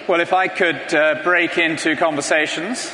Well, if I could break into conversations.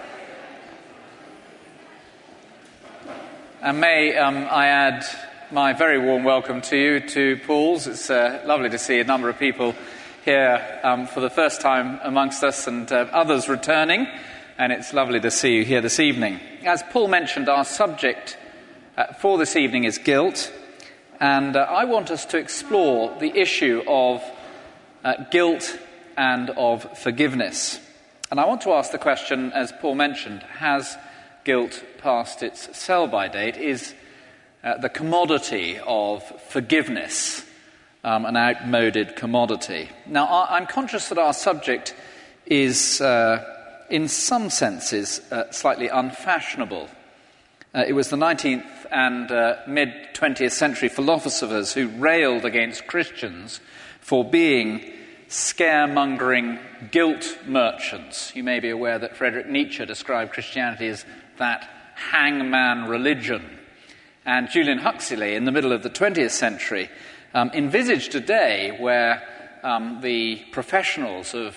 And may I add my very warm welcome to you to Paul's. It's lovely to see a number of people here for the first time amongst us and others returning. And it's lovely to see you here this evening. As Paul mentioned, our subject for this evening is guilt. And I want us to explore the issue of guilt and of forgiveness. And I want to ask the question, as Paul mentioned, has guilt passed its sell-by date? Is the commodity of forgiveness an outmoded commodity? Now, I'm conscious that our subject is, in some senses, slightly unfashionable. It was the 19th and mid-20th century philosophers who railed against Christians for being scaremongering guilt merchants. You may be aware that Friedrich Nietzsche described Christianity as that hangman religion. And Julian Huxley, in the middle of the 20th century, envisaged a day where the professionals of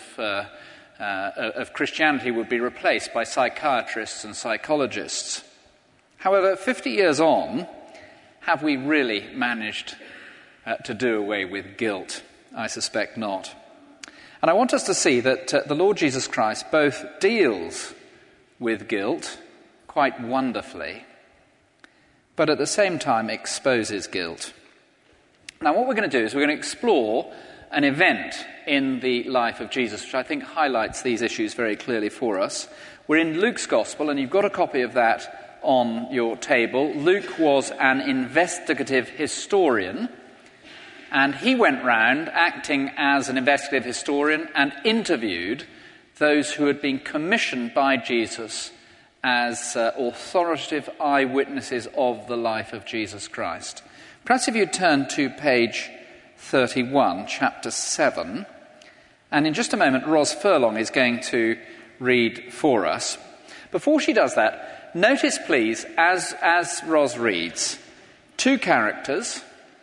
Christianity would be replaced by psychiatrists and psychologists. However, 50 years on, have we really managed to do away with guilt? I suspect not. And I want us to see that the Lord Jesus Christ both deals with guilt quite wonderfully, but at the same time exposes guilt. Now, what we're going to do is we're going to explore an event in the life of Jesus, which I think highlights these issues very clearly for us. We're in Luke's Gospel, and you've got a copy of that on your table. Luke was an investigative historian, and he went round acting as an investigative historian and interviewed those who had been commissioned by Jesus as authoritative eyewitnesses of the life of Jesus Christ. Perhaps if you turn to page 31, chapter 7, and in just a moment Ros Furlong is going to read for us. Before she does that, notice, please, as Ros reads, two characters,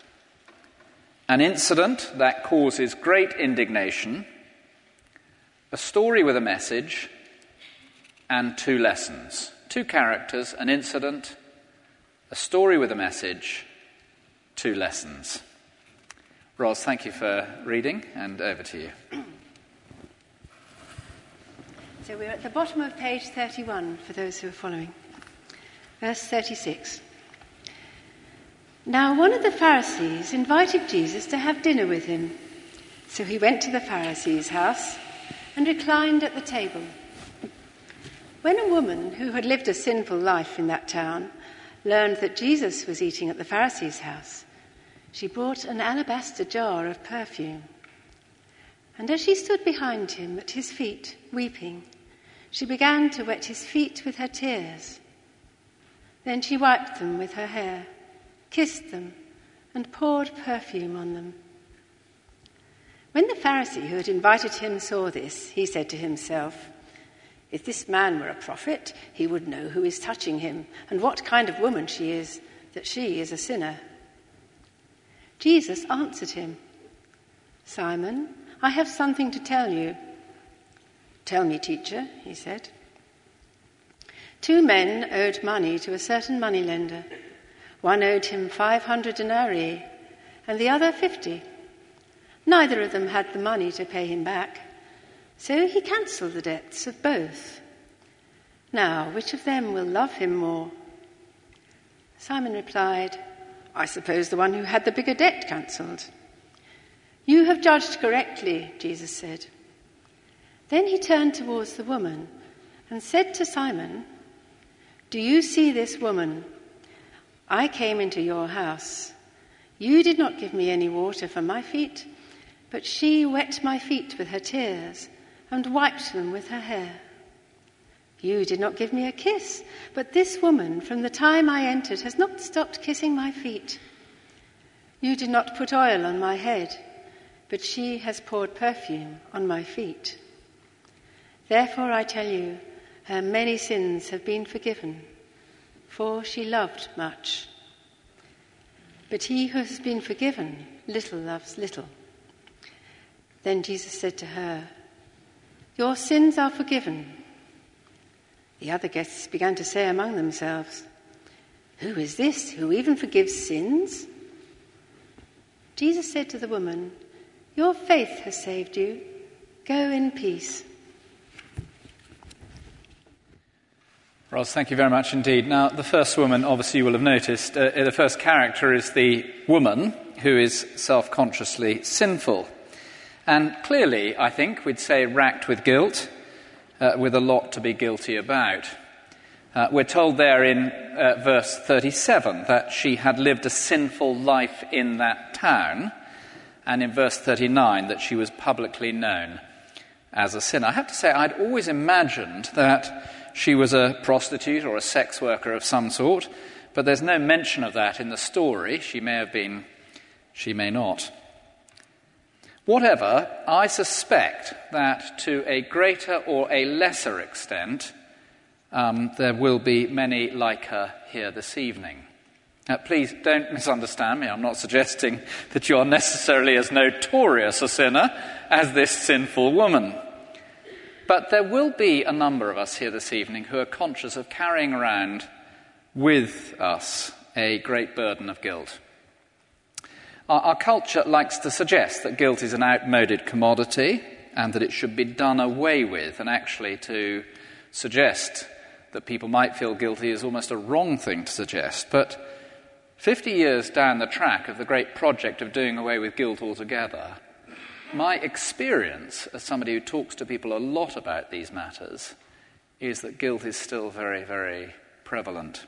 an incident that causes great indignation, a story with a message, and two lessons. Two characters, an incident, a story with a message, two lessons. Ros, thank you for reading, and over to you. So we're at the bottom of page 31 for those who are following. Verse 36. Now one of the Pharisees invited Jesus to have dinner with him. So he went to the Pharisee's house and reclined at the table. When a woman who had lived a sinful life in that town learned that Jesus was eating at the Pharisee's house, she brought an alabaster jar of perfume. And as she stood behind him at his feet, weeping, she began to wet his feet with her tears. Then she wiped them with her hair, kissed them, and poured perfume on them. When the Pharisee who had invited him saw this, he said to himself, "If this man were a prophet, he would know who is touching him and what kind of woman she is, that she is a sinner." Jesus answered him, "Simon, I have something to tell you." "Tell me, teacher," he said. Two men owed money to a certain moneylender. One owed him 500 denarii and the other 50. Neither of them had the money to pay him back, so he cancelled the debts of both. Now, which of them will love him more? Simon replied, "I suppose the one who had the bigger debt cancelled." "You have judged correctly," Jesus said. Then he turned towards the woman and said to Simon, "Do you see this woman? I came into your house. You did not give me any water for my feet, but she wet my feet with her tears and wiped them with her hair. You did not give me a kiss, but this woman, from the time I entered, has not stopped kissing my feet. You did not put oil on my head, but she has poured perfume on my feet. Therefore I tell you, her many sins have been forgiven, for she loved much. But he who has been forgiven little loves little." Then Jesus said to her, Your sins are forgiven." The other guests began to say among themselves, "Who is this who even forgives sins?" Jesus said to the woman, "Your faith has saved you. Go in peace." Ros, thank you very much indeed. Now, the first woman, obviously you will have noticed, the first character is the woman who is self-consciously sinful. And clearly, I think, we'd say racked with guilt, with a lot to be guilty about. We're told there in verse 37 that she had lived a sinful life in that town, and in verse 39 that she was publicly known as a sinner. I have to say, I'd always imagined that she was a prostitute or a sex worker of some sort, but there's no mention of that in the story. She may have been, she may not. Whatever, I suspect that to a greater or a lesser extent, there will be many like her here this evening. Please don't misunderstand me. I'm not suggesting that you are necessarily as notorious a sinner as this sinful woman. But there will be a number of us here this evening who are conscious of carrying around with us a great burden of guilt. Our culture likes to suggest that guilt is an outmoded commodity and that it should be done away with, and actually to suggest that people might feel guilty is almost a wrong thing to suggest. But 50 years down the track of the great project of doing away with guilt altogether, my experience as somebody who talks to people a lot about these matters is that guilt is still very, very prevalent.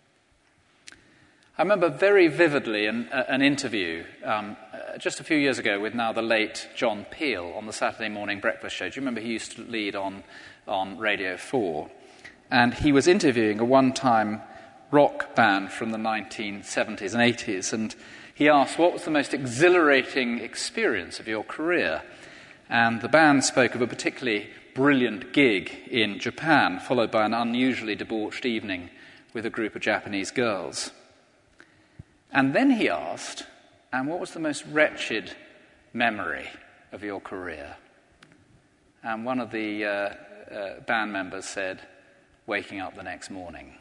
I remember very vividly an interview just a few years ago with now the late John Peel on the Saturday morning breakfast show. Do you remember he used to lead on Radio 4? And he was interviewing a one-time rock band from the 1970s and 80s, and he asked, what was the most exhilarating experience of your career? And the band spoke of a particularly brilliant gig in Japan, followed by an unusually debauched evening with a group of Japanese girls. And then he asked, and what was the most wretched memory of your career? And one of the band members said, waking up the next morning.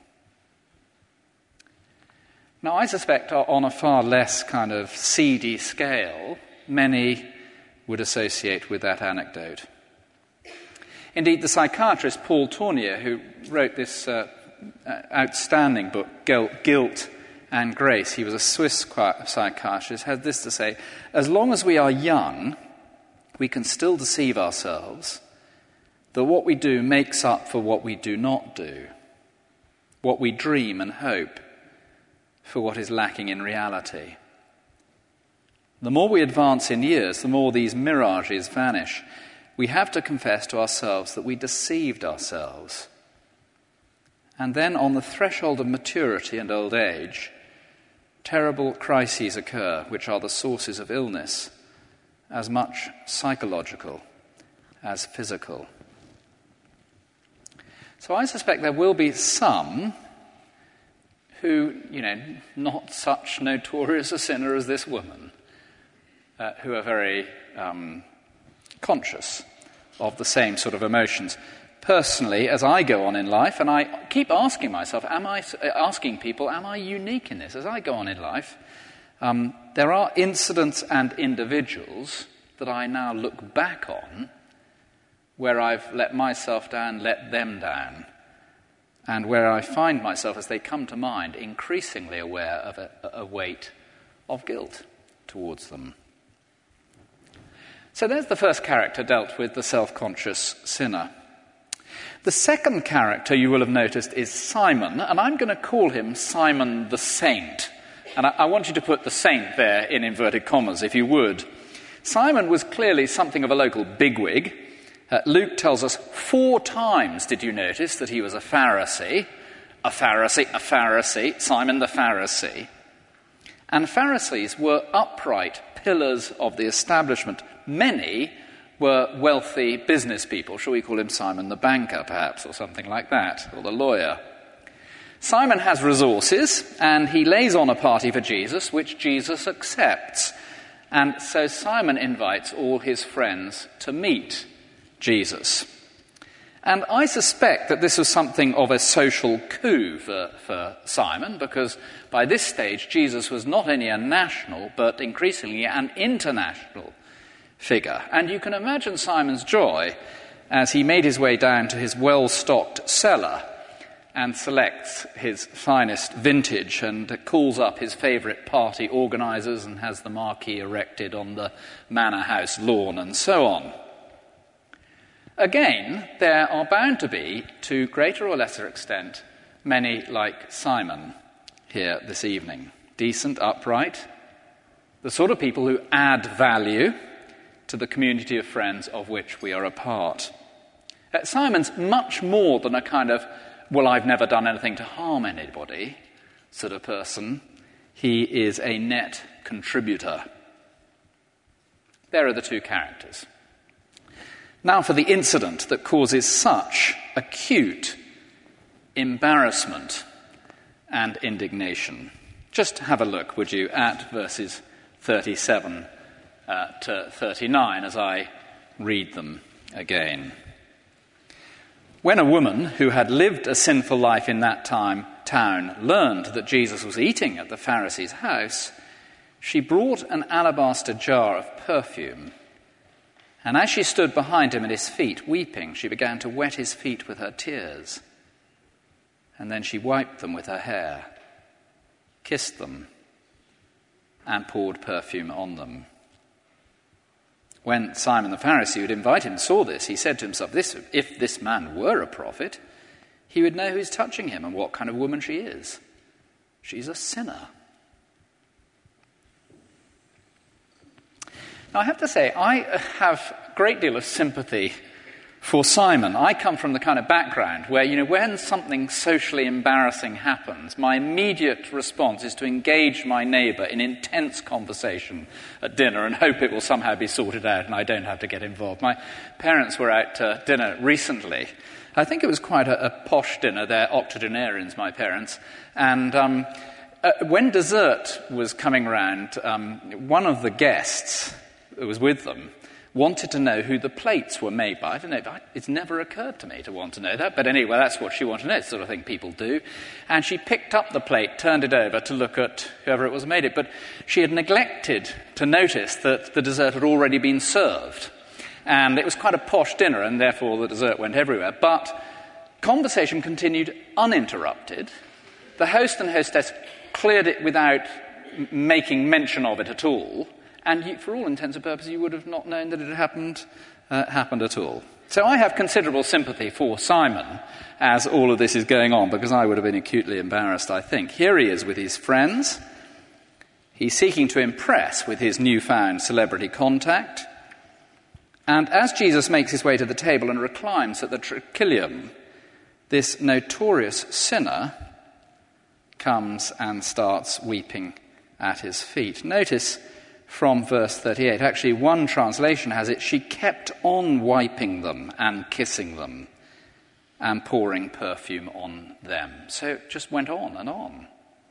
Now, I suspect on a far less kind of seedy scale, many would associate with that anecdote. Indeed, the psychiatrist Paul Tournier, who wrote this outstanding book, Guilt and Grace, he was a Swiss psychiatrist, had this to say: as long as we are young, we can still deceive ourselves that what we do makes up for what we do not do, what we dream and hope for what is lacking in reality. The more we advance in years, the more these mirages vanish. We have to confess to ourselves that we deceived ourselves. And then on the threshold of maturity and old age, terrible crises occur, which are the sources of illness, as much psychological as physical. So I suspect there will be some who, not such notorious a sinner as this woman, who are very conscious of the same sort of emotions. Personally, as I go on in life, and I keep asking myself, am I unique in this? As I go on in life, there are incidents and individuals that I now look back on where I've let myself down, let them down, and where I find myself, as they come to mind, increasingly aware of a weight of guilt towards them. So there's the first character dealt with, the self-conscious sinner. The second character you will have noticed is Simon, and I'm going to call him Simon the Saint. And I want you to put the saint there in inverted commas, if you would. Simon was clearly something of a local bigwig. Luke tells us 4 times, did you notice, that he was a Pharisee, Simon the Pharisee. And Pharisees were upright pillars of the establishment. Many were wealthy business people. Shall we call him Simon the banker, perhaps, or something like that, or the lawyer? Simon has resources, and he lays on a party for Jesus, which Jesus accepts. And so Simon invites all his friends to meet Jesus. And I suspect that this was something of a social coup for Simon, because by this stage Jesus was not only a national, but increasingly an international figure. And you can imagine Simon's joy as he made his way down to his well-stocked cellar and selects his finest vintage and calls up his favourite party organisers and has the marquee erected on the manor house lawn and so on. Again, there are bound to be, to greater or lesser extent, many like Simon here this evening. Decent, upright, the sort of people who add value to the community of friends of which we are a part. Simon's much more than a kind of, well, I've never done anything to harm anybody sort of person. He is a net contributor. There are the two characters. Now for the incident that causes such acute embarrassment and indignation. Just have a look, would you, at verses 37 to 39 as I read them again. When a woman who had lived a sinful life in that town learned that Jesus was eating at the Pharisee's house, she brought an alabaster jar of perfume. And as she stood behind him at his feet, weeping, she began to wet his feet with her tears. And then she wiped them with her hair, kissed them, and poured perfume on them. When Simon the Pharisee, who had invited him, saw this, he said to himself, if this man were a prophet, he would know who's touching him and what kind of woman she is. She's a sinner. Now, I have to say, I have a great deal of sympathy for Simon. I come from the kind of background where, when something socially embarrassing happens, my immediate response is to engage my neighbour in intense conversation at dinner and hope it will somehow be sorted out and I don't have to get involved. My parents were out to dinner recently. I think it was quite a posh dinner. They're octogenarians, my parents. And when dessert was coming round, one of the guests who was with them wanted to know who the plates were made by. I don't know, it's never occurred to me to want to know that, but anyway, that's what she wanted to know, it's the sort of thing people do. And she picked up the plate, turned it over to look at whoever it was made it, but she had neglected to notice that the dessert had already been served. And it was quite a posh dinner, and therefore the dessert went everywhere. But conversation continued uninterrupted. The host and hostess cleared it without making mention of it at all. And for all intents and purposes, you would have not known that it had happened at all. So I have considerable sympathy for Simon as all of this is going on, because I would have been acutely embarrassed, I think. Here he is with his friends. He's seeking to impress with his newfound celebrity contact. And as Jesus makes his way to the table and reclines at the triclinium, this notorious sinner comes and starts weeping at his feet. Notice from verse 38. Actually, one translation has it, she kept on wiping them and kissing them and pouring perfume on them. So it just went on and on.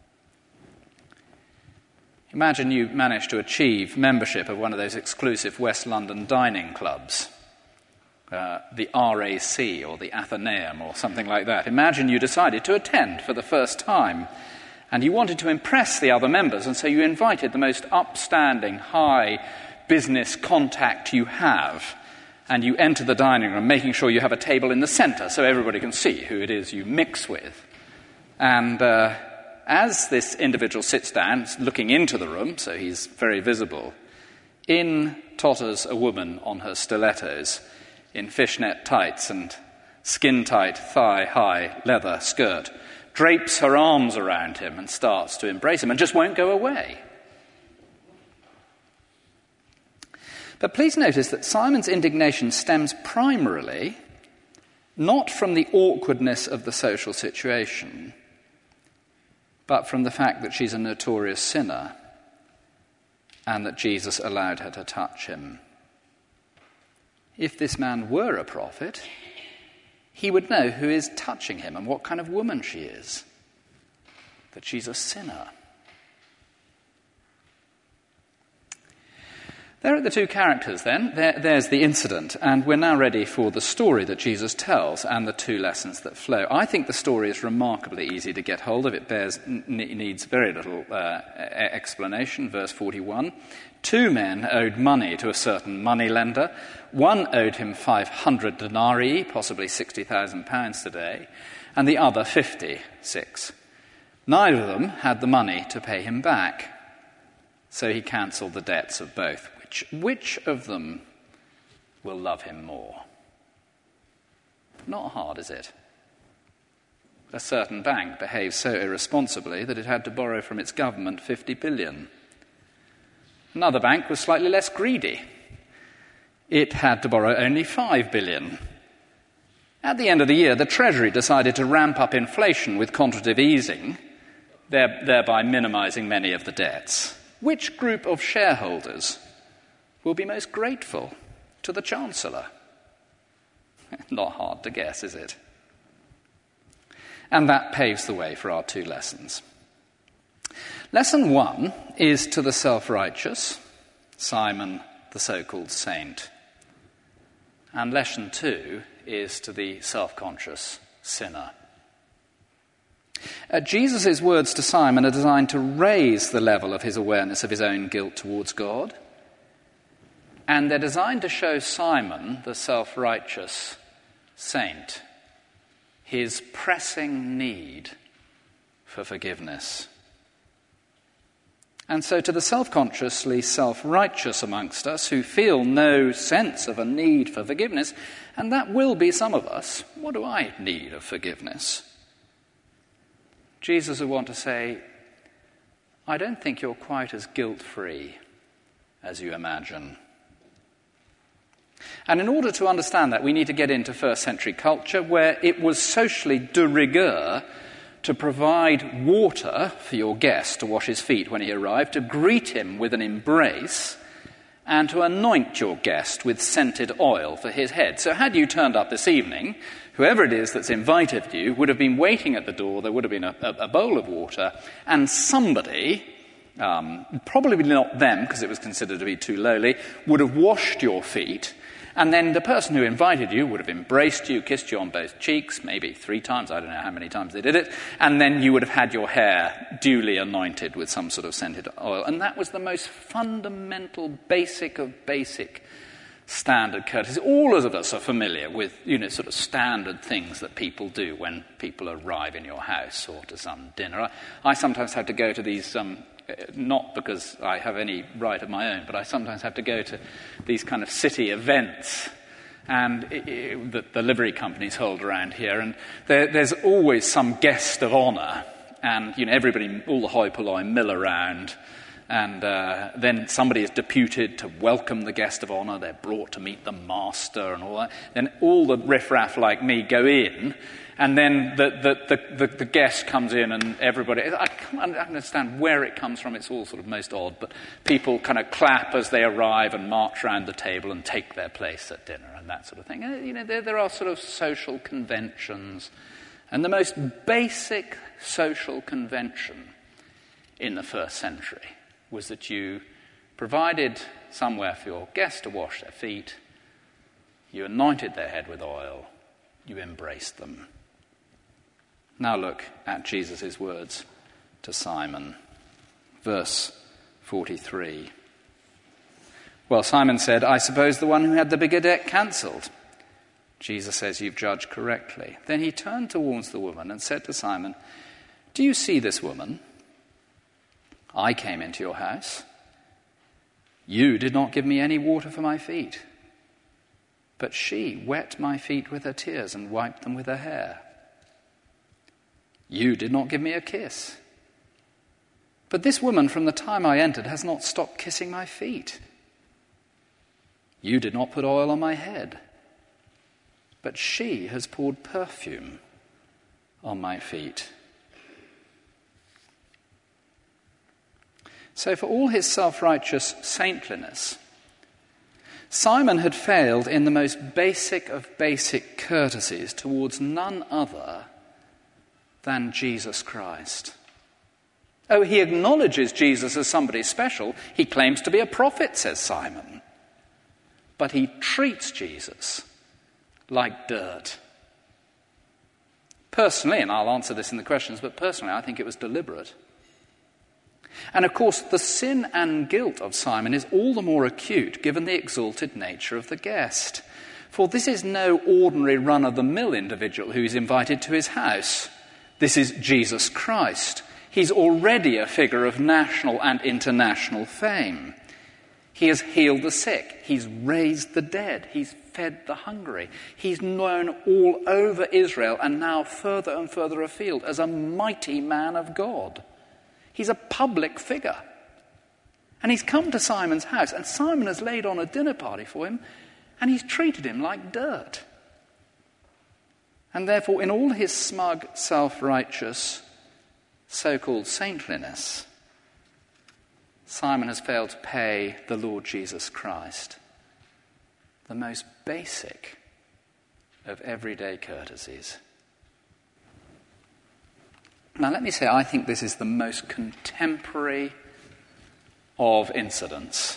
Imagine you managed to achieve membership of one of those exclusive West London dining clubs, the RAC or the Athenaeum or something like that. Imagine you decided to attend for the first time, and you wanted to impress the other members, and so you invited the most upstanding, high business contact you have, and you enter the dining room, making sure you have a table in the centre so everybody can see who it is you mix with. And as this individual sits down, looking into the room, so he's very visible, in totters a woman on her stilettos, in fishnet tights and skin-tight, thigh-high leather skirt, drapes her arms around him and starts to embrace him and just won't go away. But please notice that Simon's indignation stems primarily not from the awkwardness of the social situation, but from the fact that she's a notorious sinner and that Jesus allowed her to touch him. If this man were a prophet, he would know who is touching him and what kind of woman she is, that she's a sinner. There are the two characters then. There's the incident, and we're now ready for the story that Jesus tells and the two lessons that flow. I think the story is remarkably easy to get hold of. It needs very little explanation. Verse 41, 2 men owed money to a certain moneylender. One owed him 500 denarii, possibly £60,000 today, and the other 56. Neither of them had the money to pay him back, so he cancelled the debts of both. Which of them will love him more? Not hard, is it? A certain bank behaved so irresponsibly that it had to borrow from its government 50 billion. Another bank was slightly less greedy. It had to borrow only 5 billion. At the end of the year, the Treasury decided to ramp up inflation with quantitative easing, thereby minimizing many of the debts. Which group of shareholders will be most grateful to the Chancellor? Not hard to guess, is it? And that paves the way for our two lessons. Lesson 1 is to the self-righteous, Simon, the so-called saint. And lesson 2 is to the self-conscious sinner. Jesus' words to Simon are designed to raise the level of his awareness of his own guilt towards God. And they're designed to show Simon, the self-righteous saint, his pressing need for forgiveness. And so to the self-consciously self-righteous amongst us who feel no sense of a need for forgiveness, and that will be some of us, what do I need of forgiveness? Jesus would want to say, I don't think you're quite as guilt-free as you imagine. And in order to understand that, we need to get into first century culture where it was socially de rigueur to provide water for your guest to wash his feet when he arrived, to greet him with an embrace, and to anoint your guest with scented oil for his head. So had you turned up this evening, whoever it is that's invited you would have been waiting at the door, there would have been a bowl of water, and somebody, probably not them because it was considered to be too lowly, would have washed your feet. And then the person who invited you would have embraced you, kissed you on both cheeks, maybe 3 times, I don't know how many times they did it, and then you would have had your hair duly anointed with some sort of scented oil. And that was the most fundamental, basic of basic standard courtesy. All of us are familiar with, sort of standard things that people do when people arrive in your house or to some dinner. I sometimes have to go to these not because I have any right of my own, but I sometimes have to go to these kind of city events and that the livery companies hold around here, and there's always some guest of honour, and everybody, all the hoi polloi, mill around, and then somebody is deputed to welcome the guest of honour. They're brought to meet the master and all that. Then all the riffraff like me go in, and then the guest comes in and everybody... I can't understand where it comes from. It's all sort of most odd. But people kind of clap as they arrive and march around the table and take their place at dinner and that sort of thing. There are sort of social conventions. And the most basic social convention in the first century was that you provided somewhere for your guests to wash their feet, you anointed their head with oil, you embraced them. Now look at Jesus' words to Simon. Verse 43. Well, Simon said, I suppose the one who had the bigger debt cancelled. Jesus says, you've judged correctly. Then he turned towards the woman and said to Simon, do you see this woman? I came into your house. You did not give me any water for my feet, but she wet my feet with her tears and wiped them with her hair. You did not give me a kiss, but this woman from the time I entered has not stopped kissing my feet. You did not put oil on my head, but she has poured perfume on my feet. So for all his self-righteous saintliness, Simon had failed in the most basic of basic courtesies towards none other than Jesus Christ. Oh, he acknowledges Jesus as somebody special. He claims to be a prophet, says Simon. But he treats Jesus like dirt. Personally, and I'll answer this in the questions, but personally I think it was deliberate. And of course, the sin and guilt of Simon is all the more acute given the exalted nature of the guest. For this is no ordinary run-of-the-mill individual who is invited to his house. This is Jesus Christ. He's already a figure of national and international fame. He has healed the sick. He's raised the dead. He's fed the hungry. He's known all over Israel and now further and further afield as a mighty man of God. He's a public figure. And he's come to Simon's house, and Simon has laid on a dinner party for him, and he's treated him like dirt. And therefore, in all his smug, self-righteous, so-called saintliness, Simon has failed to pay the Lord Jesus Christ the most basic of everyday courtesies. Now, let me say, I think this is the most contemporary of incidents.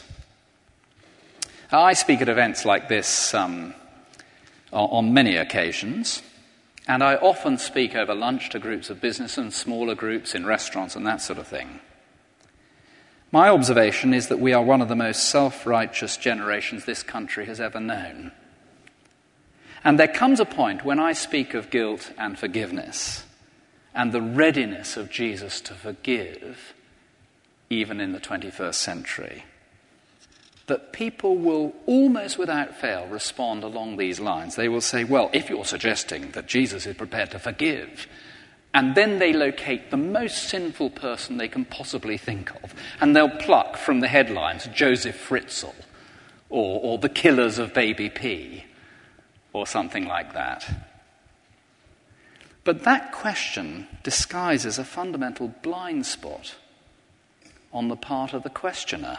I speak at events like this on many occasions, and I often speak over lunch to groups of business and smaller groups in restaurants and that sort of thing. My observation is that we are one of the most self-righteous generations this country has ever known. And there comes a point when I speak of guilt and forgiveness and the readiness of Jesus to forgive, even in the 21st century, that people will almost without fail respond along these lines. They will say, well, if you're suggesting that Jesus is prepared to forgive, and then they locate the most sinful person they can possibly think of, and they'll pluck from the headlines Joseph Fritzl, or the killers of Baby P, or something like that. But that question disguises a fundamental blind spot on the part of the questioner.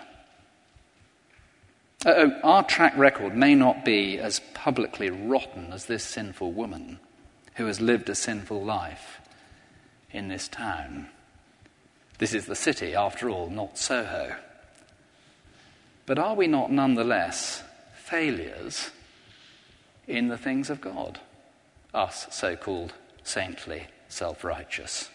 Our track record may not be as publicly rotten as this sinful woman who has lived a sinful life in this town. This is the city, after all, not Soho. But are we not nonetheless failures in the things of God, us so-called saintly, self-righteous?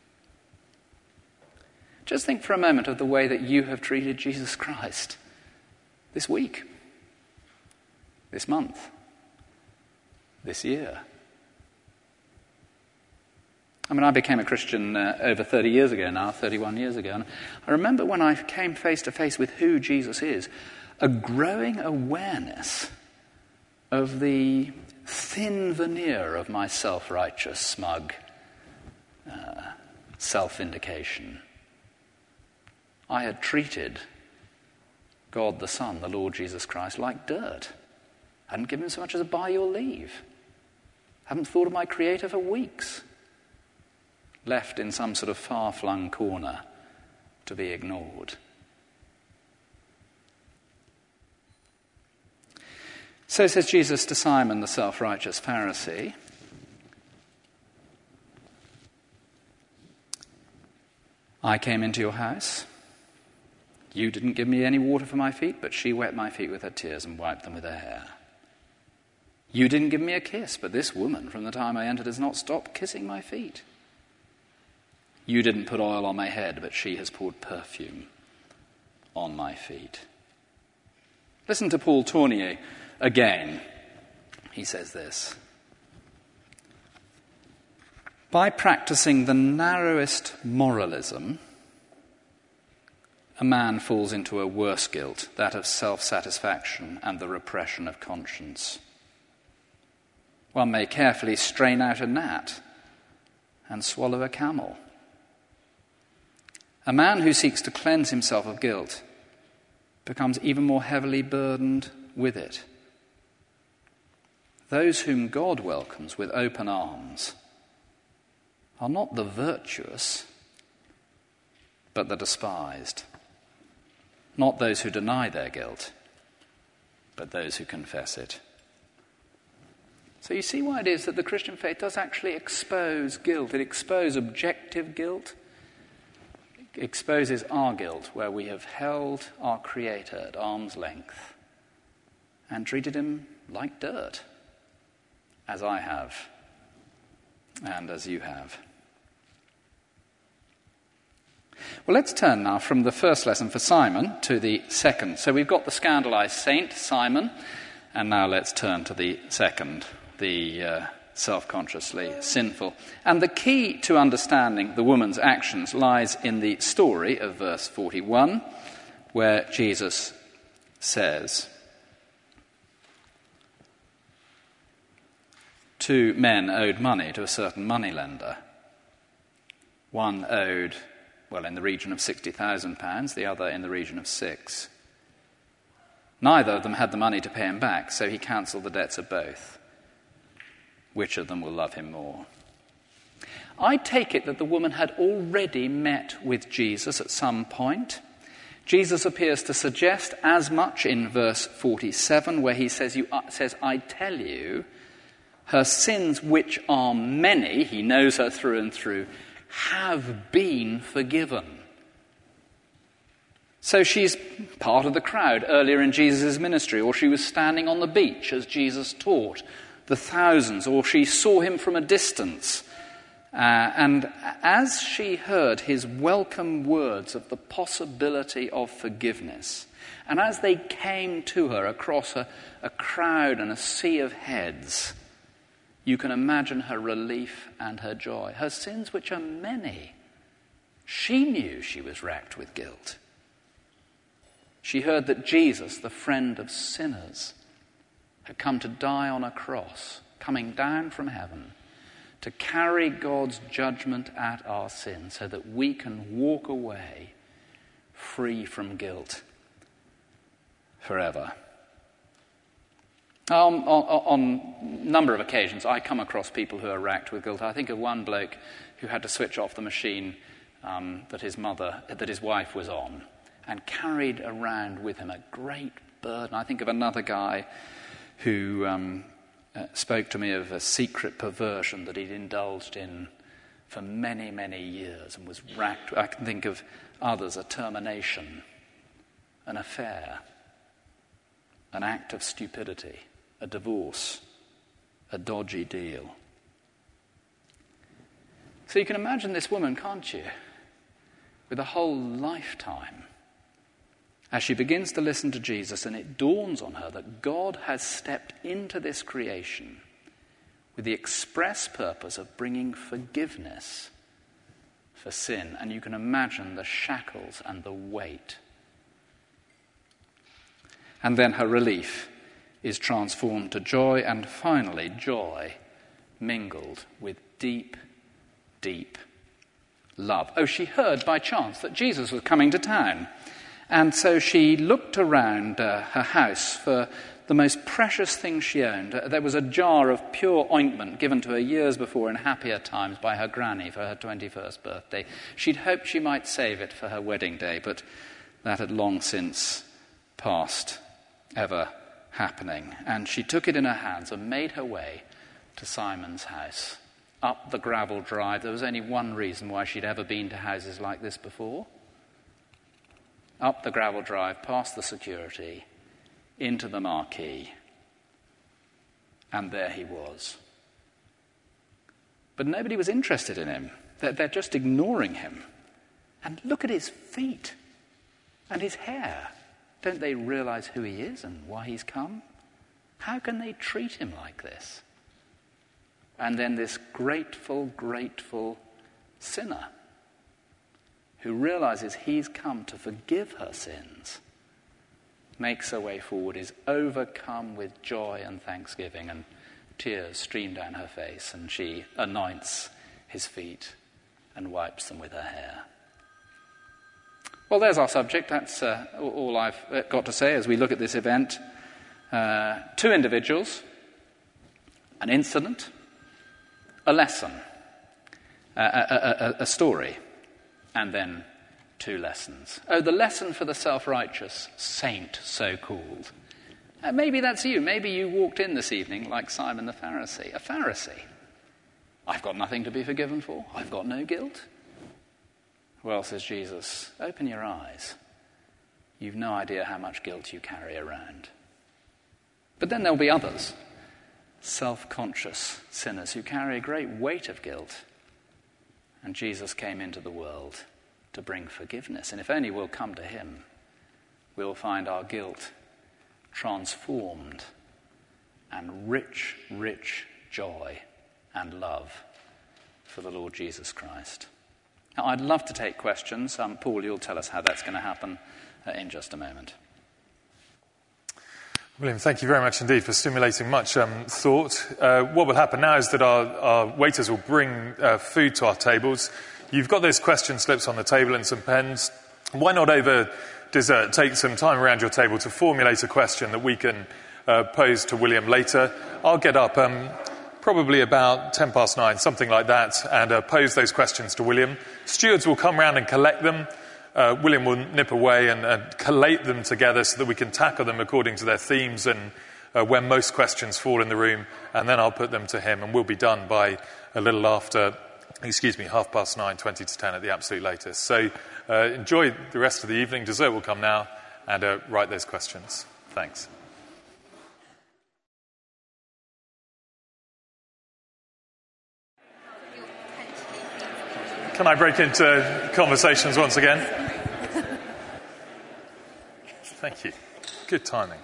Just think for a moment of the way that you have treated Jesus Christ this week, this month, this year. I mean, I became a Christian over 30 years ago now, 31 years ago. And I remember when I came face to face with who Jesus is, a growing awareness of the thin veneer of my self-righteous, smug self-vindication. I had treated God the Son, the Lord Jesus Christ, like dirt. Hadn't given him so much as a by your leave. Haven't thought of my Creator for weeks. Left in some sort of far-flung corner to be ignored. So says Jesus to Simon, the self-righteous Pharisee, I came into your house. You didn't give me any water for my feet, but she wet my feet with her tears and wiped them with her hair. You didn't give me a kiss, but this woman, from the time I entered, has not stopped kissing my feet. You didn't put oil on my head, but she has poured perfume on my feet. Listen to Paul Tournier again. He says this: by practicing the narrowest moralism, a man falls into a worse guilt, that of self-satisfaction and the repression of conscience. One may carefully strain out a gnat and swallow a camel. A man who seeks to cleanse himself of guilt becomes even more heavily burdened with it. Those whom God welcomes with open arms are not the virtuous, but the despised. Not those who deny their guilt, but those who confess it. So you see why it is that the Christian faith does actually expose guilt. It exposes objective guilt. It exposes our guilt where we have held our Creator at arm's length and treated him like dirt, as I have and as you have. Well, let's turn now from the first lesson for Simon to the second. So we've got the scandalized saint, Simon, and now let's turn to the second, the self-consciously sinful. And the key to understanding the woman's actions lies in the story of verse 41, where Jesus says, "Two men owed money to a certain moneylender. One owed, in the region of £60,000, the other in the region of 6. Neither of them had the money to pay him back, so he cancelled the debts of both. Which of them will love him more?" I take it that the woman had already met with Jesus at some point. Jesus appears to suggest as much in verse 47, where he says, "I tell you, her sins, which are many," he knows her through and through, "have been forgiven." So she's part of the crowd earlier in Jesus' ministry, or she was standing on the beach as Jesus taught the thousands, or she saw him from a distance. And as she heard his welcome words of the possibility of forgiveness, and as they came to her across a crowd and a sea of heads, you can imagine her relief and her joy. Her sins, which are many. She knew she was racked with guilt. She heard that Jesus, the friend of sinners, had come to die on a cross, coming down from heaven to carry God's judgment at our sin so that we can walk away free from guilt forever. On a number of occasions, I come across people who are racked with guilt. I think of one bloke who had to switch off the machine that his wife was on, and carried around with him a great burden. I think of another guy who spoke to me of a secret perversion that he'd indulged in for many, many years and was racked. I can think of others, a termination, an affair, an act of stupidity, a divorce, a dodgy deal. So you can imagine this woman, can't you, with a whole lifetime, as she begins to listen to Jesus, and it dawns on her that God has stepped into this creation with the express purpose of bringing forgiveness for sin. And you can imagine the shackles and the weight. And then her relief is transformed to joy, and finally joy mingled with deep, deep love. Oh, she heard by chance that Jesus was coming to town. And so she looked around her house for the most precious thing she owned. There was a jar of pure ointment given to her years before in happier times by her granny for her 21st birthday. She'd hoped she might save it for her wedding day, but that had long since passed ever happening. And she took it in her hands and made her way to Simon's house, up the gravel drive. There was only one reason why she'd ever been to houses like this before. Up the gravel drive, past the security, into the marquee. And there he was. But nobody was interested in him. They're just ignoring him. And look at his feet and his hair. Don't they realize who he is and why he's come? How can they treat him like this? And then this grateful, grateful sinner who realizes he's come to forgive her sins, makes her way forward, is overcome with joy and thanksgiving, and tears stream down her face, and she anoints his feet and wipes them with her hair. Well, there's our subject. That's all I've got to say as we look at this event. Two individuals, an incident, a lesson, a story, and then two lessons. Oh, the lesson for the self-righteous saint, so-called. Maybe that's you. Maybe you walked in this evening like Simon the Pharisee. A Pharisee. I've got nothing to be forgiven for. I've got no guilt. Well, says Jesus, open your eyes. You've no idea how much guilt you carry around. But then there'll be others, self-conscious sinners who carry a great weight of guilt. And Jesus came into the world to bring forgiveness. And if only we'll come to him, we'll find our guilt transformed and rich, rich joy and love for the Lord Jesus Christ. Now, I'd love to take questions. Paul, you'll tell us how that's going to happen in just a moment. William, thank you very much indeed for stimulating much thought. What will happen now is that our waiters will bring food to our tables. You've got those question slips on the table and some pens. Why not over dessert take some time around your table to formulate a question that we can pose to William later? I'll get up probably about 9:10, something like that, and pose those questions to William. Stewards will come round and collect them. William will nip away and collate them together so that we can tackle them according to their themes and where most questions fall in the room, and then I'll put them to him, and we'll be done by a little after, 9:30, 20 to 10 at the absolute latest. So enjoy the rest of the evening. Dessert will come now, and write those questions. Thanks. Can I break into conversations once again? Thank you. Good timing.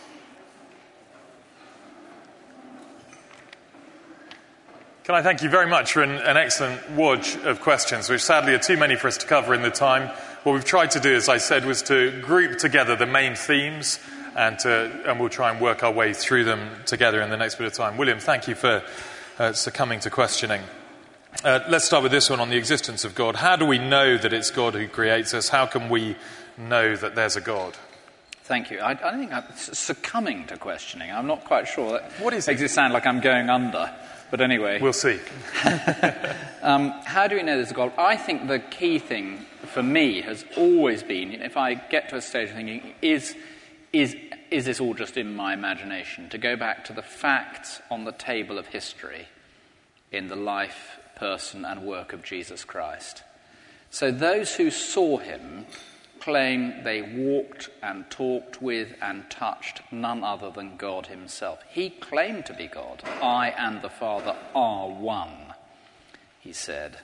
Can I thank you very much for an excellent wodge of questions, which sadly are too many for us to cover in the time. What we've tried to do, as I said, was to group together the main themes and we'll try and work our way through them together in the next bit of time. William, thank you for succumbing to questioning. Let's start with this one on the existence of God. How do we know that it's God who creates us? How can we know that there's a God? Thank you. I don't think I'm succumbing to questioning. I'm not quite sure. What is it? Makes it sound like I'm going under. But anyway. We'll see. How do we know there's a God? I think the key thing for me has always been, if I get to a stage of thinking, is this all just in my imagination? To go back to the facts on the table of history in the life, person and work of Jesus Christ. So those who saw him claim they walked and talked with and touched none other than God himself. He claimed to be God. I and the Father are one, he said.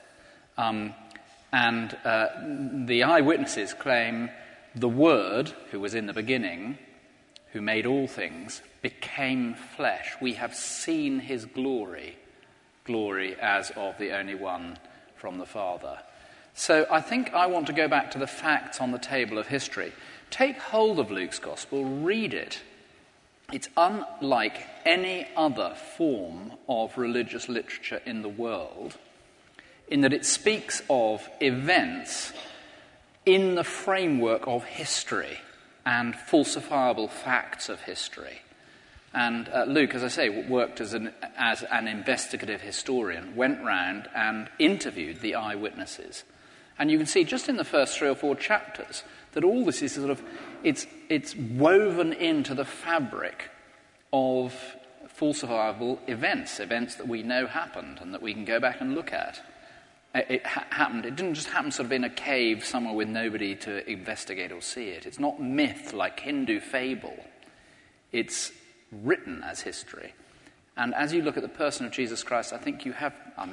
The eyewitnesses claim the Word, who was in the beginning, who made all things, became flesh. We have seen his glory as of the only one from the Father. So I think I want to go back to the facts on the table of history. Take hold of Luke's Gospel, read it. It's unlike any other form of religious literature in the world, in that it speaks of events in the framework of history and falsifiable facts of history. And Luke, as I say, worked as an investigative historian, went round and interviewed the eyewitnesses. And you can see just in the first 3 or 4 chapters that all this is sort of, it's woven into the fabric of falsifiable events that we know happened and that we can go back and look at. It happened. It didn't just happen sort of in a cave somewhere with nobody to investigate or see it. It's not myth like Hindu fable. It's written as history. And as you look at the person of Jesus Christ, I think you have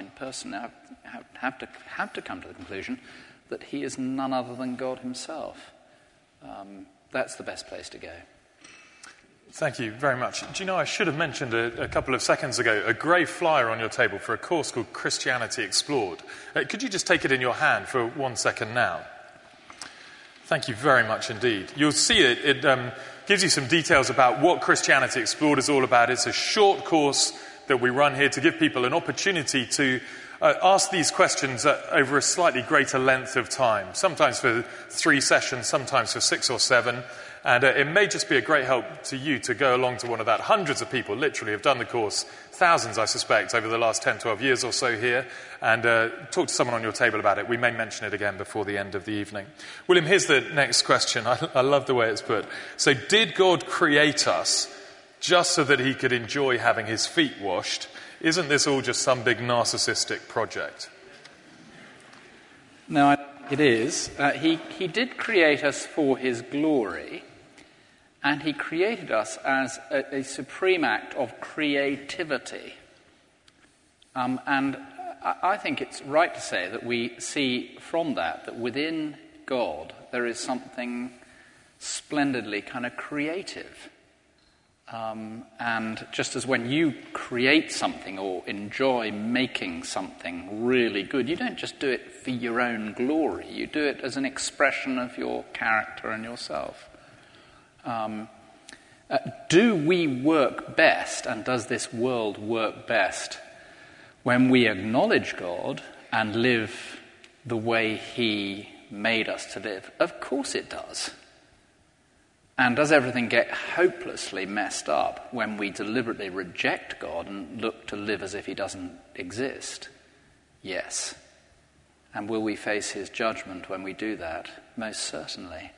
to come to the conclusion that he is none other than God himself. That's the best place to go. Thank you very much. Do you know, I should have mentioned a couple of seconds ago a grey flyer on your table for a course called Christianity Explored. Could you just take it in your hand for 1 second now? Thank you very much indeed. You'll see it gives you some details about what Christianity Explored is all about. It's a short course that we run here to give people an opportunity to ask these questions over a slightly greater length of time, sometimes for 3 sessions, sometimes for 6 or 7. And it may just be a great help to you to go along to one of that. Hundreds of people literally have done the course, thousands I suspect, over the last 10, 12 years or so here, and talk to someone on your table about it. We may mention it again before the end of the evening. William, here's the next question. I love the way it's put. So did God create us just so that he could enjoy having his feet washed? Isn't this all just some big narcissistic project? No, It is. He did create us for his glory, and he created us as a supreme act of creativity. And I think it's right to say that we see from that within God there is something splendidly kind of creative. And just as when you create something or enjoy making something really good, you don't just do it for your own glory. You do it as an expression of your character and yourself. Do we work best, and does this world work best, when we acknowledge God and live the way he made us to live? Of course it does. And does everything get hopelessly messed up when we deliberately reject God and look to live as if he doesn't exist? Yes. And will we face his judgment when we do that? Most certainly.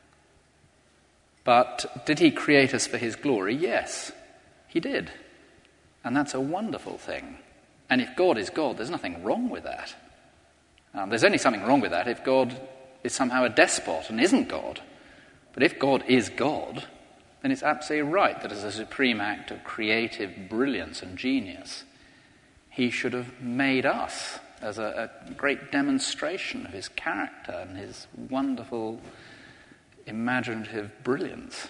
But did he create us for his glory? Yes, he did. And that's a wonderful thing. And if God is God, there's nothing wrong with that. There's only something wrong with that if God is somehow a despot and isn't God. But if God is God, then it's absolutely right that as a supreme act of creative brilliance and genius, he should have made us as a great demonstration of his character and his wonderful imaginative brilliance.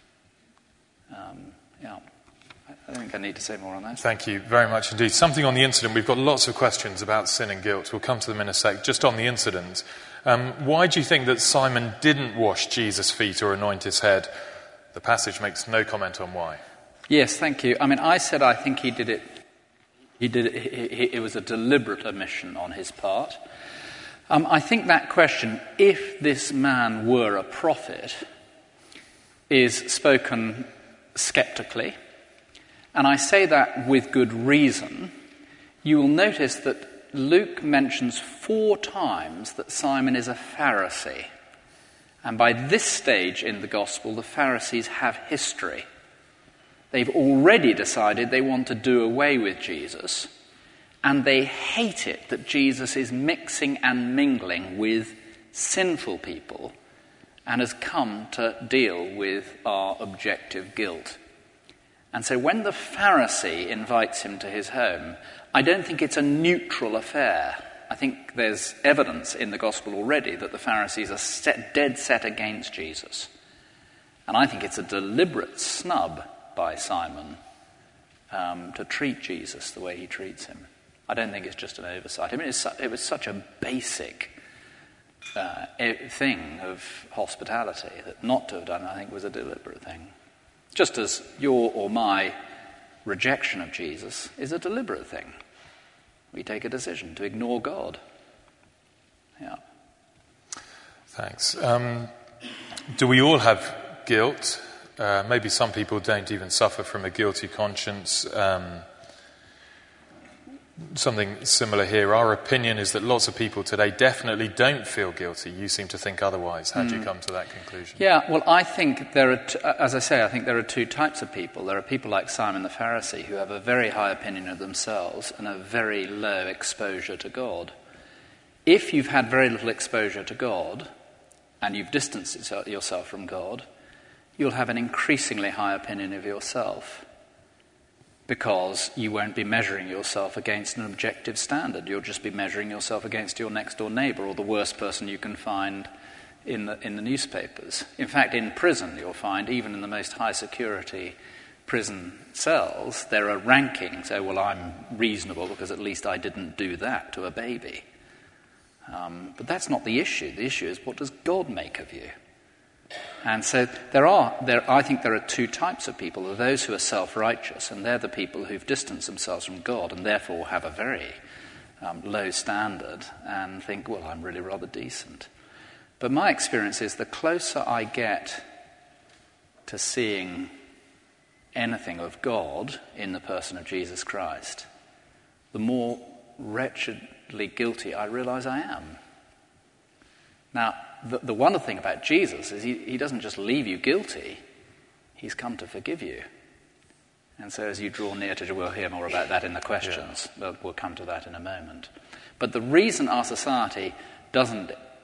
I think I need to say more on that. Thank you very much indeed. Something on the incident. We've got lots of questions about sin and guilt. We'll come to them in a sec. Just on the incident, why do you think that Simon didn't wash Jesus' feet or anoint his head? The passage makes no comment on why. Yes, thank you. I said I think he did it. It was a deliberate omission on his part. I think that question, if this man were a prophet, is spoken sceptically. And I say that with good reason. You will notice that Luke mentions 4 times that Simon is a Pharisee. And by this stage in the Gospel, the Pharisees have history. They've already decided they want to do away with Jesus. And they hate it that Jesus is mixing and mingling with sinful people and has come to deal with our objective guilt. And so when the Pharisee invites him to his home, I don't think it's a neutral affair. I think there's evidence in the Gospel already that the Pharisees are dead set against Jesus. And I think it's a deliberate snub by Simon to treat Jesus the way he treats him. I don't think it's just an oversight. It was such a basic thing of hospitality that not to have done it, I think, was a deliberate thing. Just as your or my rejection of Jesus is a deliberate thing. We take a decision to ignore God. Yeah. Thanks. Do we all have guilt? Maybe some people don't even suffer from a guilty conscience. Something similar here. Our opinion is that lots of people today definitely don't feel guilty. You seem to think otherwise. How do you come to that conclusion? Yeah, well, I think there are, as I say, I think there are 2 types of people. There are people like Simon the Pharisee who have a very high opinion of themselves and a very low exposure to God. If you've had very little exposure to God and you've distanced yourself from God, you'll have an increasingly high opinion of yourself, because you won't be measuring yourself against an objective standard. You'll just be measuring yourself against your next-door neighbour or the worst person you can find in the newspapers. In fact, in prison, you'll find, even in the most high-security prison cells, there are rankings. Oh, well, I'm reasonable because at least I didn't do that to a baby. But that's not the issue. The issue is, what does God make of you? And so I think there are 2 types of people. There are those who are self-righteous, and they're the people who've distanced themselves from God and therefore have a very low standard and think, well, I'm really rather decent. But my experience is the closer I get to seeing anything of God in the person of Jesus Christ, the more wretchedly guilty I realize I am. Now, the wonderful thing about Jesus is he doesn't just leave you guilty, he's come to forgive you. And so as you draw near to, we'll hear more about that in the questions. Yeah. We'll come to that in a moment. But the reason our society doesn't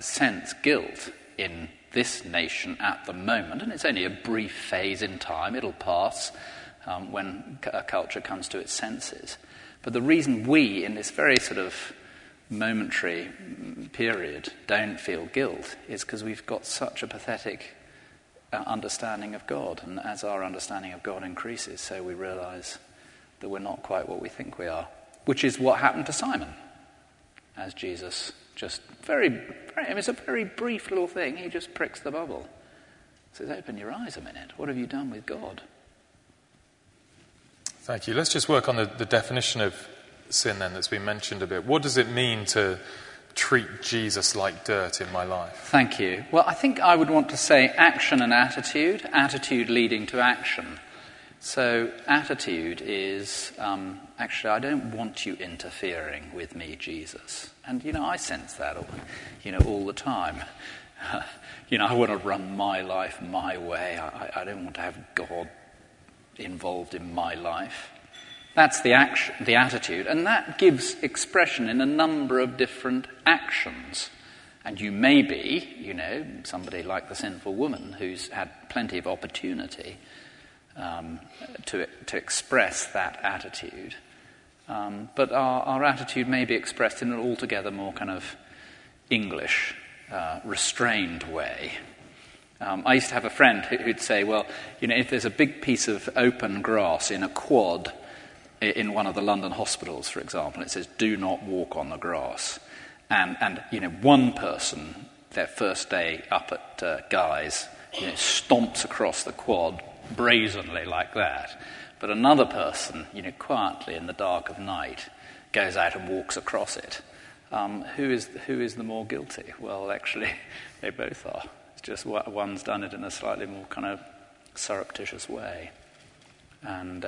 sense guilt in this nation at the moment, and it's only a brief phase in time. It'll pass when a culture comes to its senses. But the reason we, in this very sort of momentary period, don't feel guilt is because we've got such a pathetic understanding of God. And as our understanding of God increases, so we realise that we're not quite what we think we are, which is what happened to Simon, as Jesus just it's a very brief little thing. He just pricks the bubble. Says, open your eyes a minute. What have you done with God? Thank you. Let's just work on the definition of sin then that's been mentioned a bit. What does it mean to treat Jesus like dirt in my life? Thank you. Well, I think I would want to say action and attitude leading to action. So attitude is, actually, I don't want you interfering with me, Jesus. And, I sense that, all the time. I want to run my life my way. I don't want to have God involved in my life. That's the attitude, and that gives expression in a number of different actions. And you may be, somebody like the sinful woman who's had plenty of opportunity to express that attitude. But our attitude may be expressed in an altogether more kind of English, restrained way. I used to have a friend who'd say, well, if there's a big piece of open grass in a quad in one of the London hospitals, for example, it says, do not walk on the grass. And one person, their first day up at Guy's, stomps across the quad brazenly like that. But another person, quietly in the dark of night, goes out and walks across it. Who is the more guilty? Well, actually, they both are. It's just one's done it in a slightly more kind of surreptitious way. And,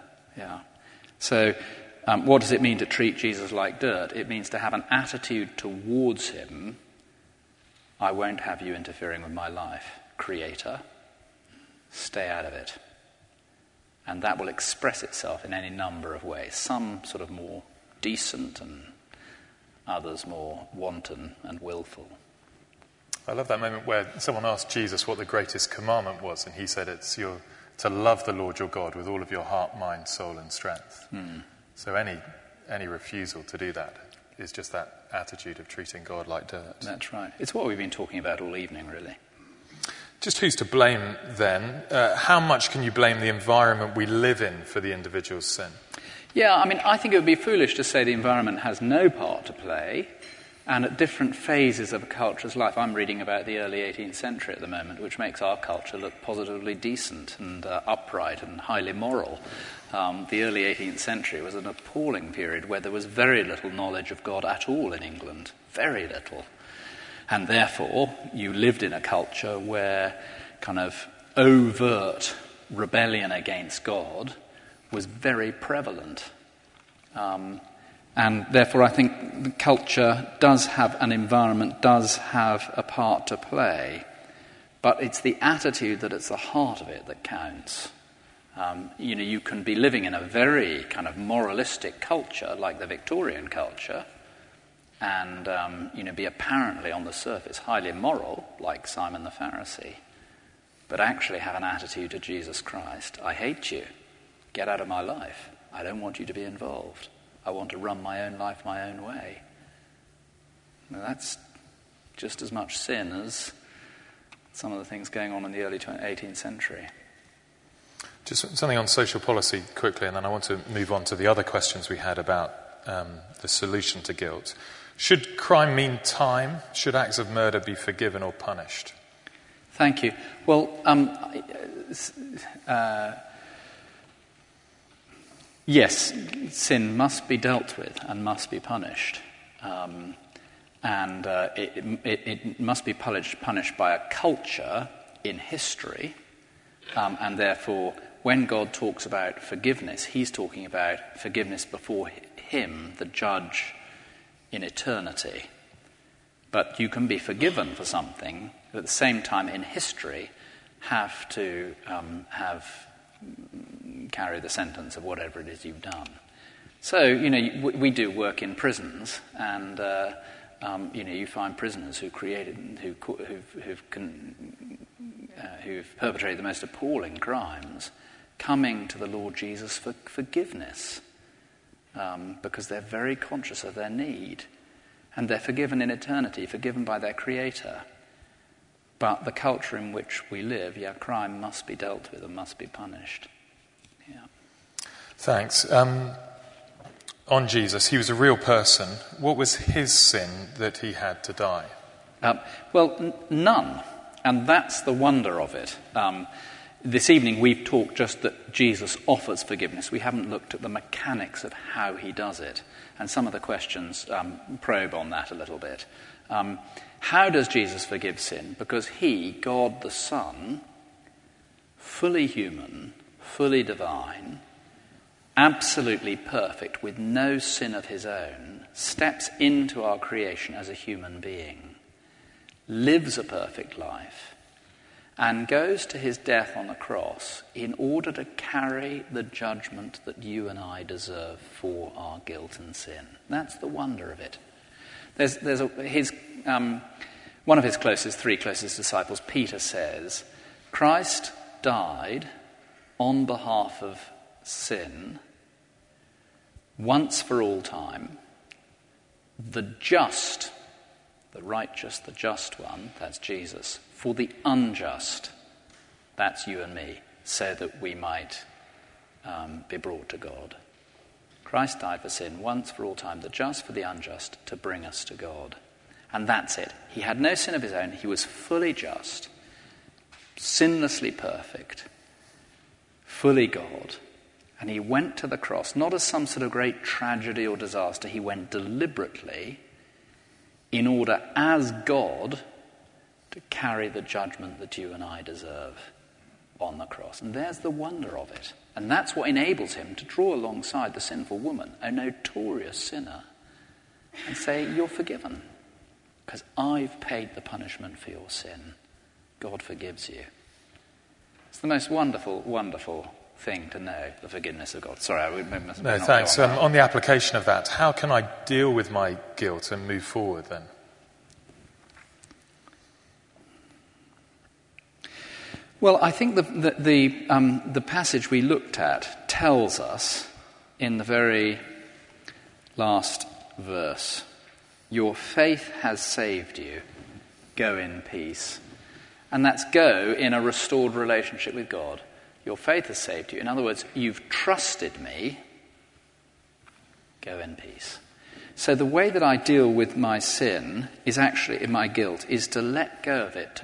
So, what does it mean to treat Jesus like dirt? It means to have an attitude towards him. I won't have you interfering with my life. Creator, stay out of it. And that will express itself in any number of ways. Some sort of more decent and others more wanton and willful. I love that moment where someone asked Jesus what the greatest commandment was, and he said it's to love the Lord your God with all of your heart, mind, soul and strength. So any refusal to do that is just that attitude of treating God like dirt. That's right. It's what we've been talking about all evening, really. Just who's to blame then? How much can you blame the environment we live in for the individual's sin? Yeah, I think it would be foolish to say the environment has no part to play. And at different phases of a culture's life, I'm reading about the early 18th century at the moment, which makes our culture look positively decent and upright and highly moral. The early 18th century was an appalling period where there was very little knowledge of God at all in England, very little. And therefore, you lived in a culture where kind of overt rebellion against God was very prevalent. And therefore, I think the culture does have an environment, does have a part to play. But it's the attitude that it's the heart of it that counts. You can be living in a very kind of moralistic culture, like the Victorian culture, and be apparently on the surface highly moral, like Simon the Pharisee, but actually have an attitude to Jesus Christ. I hate you. Get out of my life. I don't want you to be involved. I want to run my own life my own way. Now, that's just as much sin as some of the things going on in the early 18th century. Just something on social policy quickly, and then I want to move on to the other questions we had about the solution to guilt. Should crime mean time? Should acts of murder be forgiven or punished? Thank you. Well, yes, sin must be dealt with and must be punished. And it must be punished by a culture in history. And therefore, when God talks about forgiveness, he's talking about forgiveness before him, the judge, in eternity. But you can be forgiven for something, but at the same time in history have to carry the sentence of whatever it is you've done. So, we do work in prisons, and you find prisoners who've perpetrated the most appalling crimes coming to the Lord Jesus for forgiveness because they're very conscious of their need. And they're forgiven in eternity, forgiven by their Creator. But the culture in which we live, crime must be dealt with and must be punished. Yeah. Thanks. On Jesus, he was a real person. What was his sin that he had to die? None. And that's the wonder of it. This evening we've talked just that Jesus offers forgiveness. We haven't looked at the mechanics of how he does it. And some of the questions probe on that a little bit. How does Jesus forgive sin? Because he, God the Son, fully human, fully divine, absolutely perfect, with no sin of his own, steps into our creation as a human being, lives a perfect life, and goes to his death on the cross in order to carry the judgment that you and I deserve for our guilt and sin. That's the wonder of it. One of his three closest disciples, Peter, says, Christ died on behalf of sin once for all time. The just, the righteous, the just one, that's Jesus, for the unjust, that's you and me, so that we might be brought to God. Christ died for sin once for all time, the just for the unjust, to bring us to God. And that's it. He had no sin of his own. He was fully just, sinlessly perfect, fully God. And he went to the cross, not as some sort of great tragedy or disaster. He went deliberately in order, as God, to carry the judgment that you and I deserve on the cross. And there's the wonder of it. And that's what enables him to draw alongside the sinful woman, a notorious sinner, and say, you're forgiven, because I've paid the punishment for your sin. God forgives you. It's the most wonderful, wonderful thing to know, the forgiveness of God. Sorry, I must No, thanks. On the application of that, how can I deal with my guilt and move forward then? Well, I think the passage we looked at tells us in the very last verse, your faith has saved you, go in peace. And that's go in a restored relationship with God. Your faith has saved you. In other words, you've trusted me, go in peace. So the way that I deal with my sin is actually, in my guilt, is to let go of it,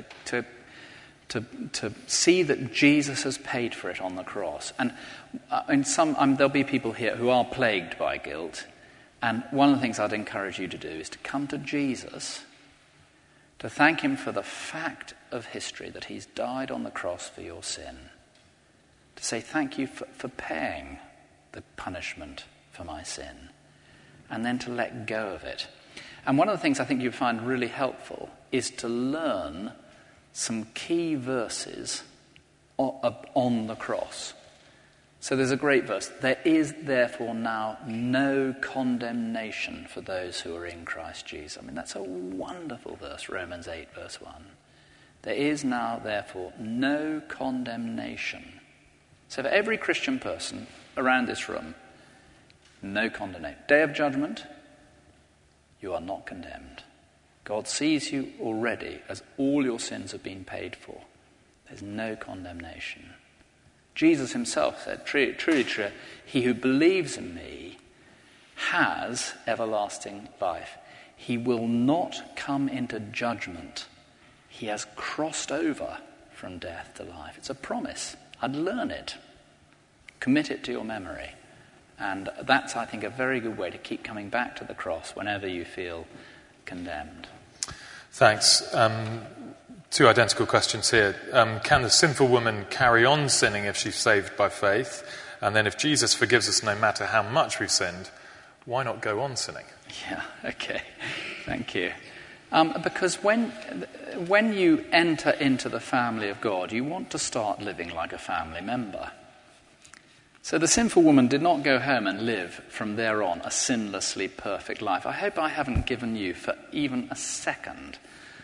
to see that Jesus has paid for it on the cross. And there'll be people here who are plagued by guilt. And one of the things I'd encourage you to do is to come to Jesus, to thank him for the fact of history that he's died on the cross for your sin. To say thank you for paying the punishment for my sin. And then to let go of it. And one of the things I think you find really helpful is to learn some key verses on the cross. So there's a great verse. There is therefore now no condemnation for those who are in Christ Jesus. I mean, that's a wonderful verse, Romans 8, verse 1. There is now therefore no condemnation. So for every Christian person around this room, no condemnation. Day of judgment, you are not condemned. God sees you already as all your sins have been paid for. There's no condemnation. Jesus himself said, truly true, he who believes in me has everlasting life. He will not come into judgment. He has crossed over from death to life. It's a promise. I'd learn it. Commit it to your memory. And that's, I think, a very good way to keep coming back to the cross whenever you feel condemned. Thanks. Two identical questions here. Can the sinful woman carry on sinning if she's saved by faith? And then if Jesus forgives us no matter how much we've sinned, why not go on sinning? Yeah, okay. Thank you. Because when you enter into the family of God, you want to start living like a family member. So the sinful woman did not go home and live from there on a sinlessly perfect life. I hope I haven't given you for even a second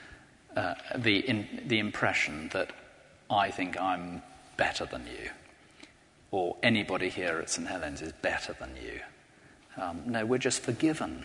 the impression that I think I'm better than you, or anybody here at St. Helens is better than you. No, we're just forgiven.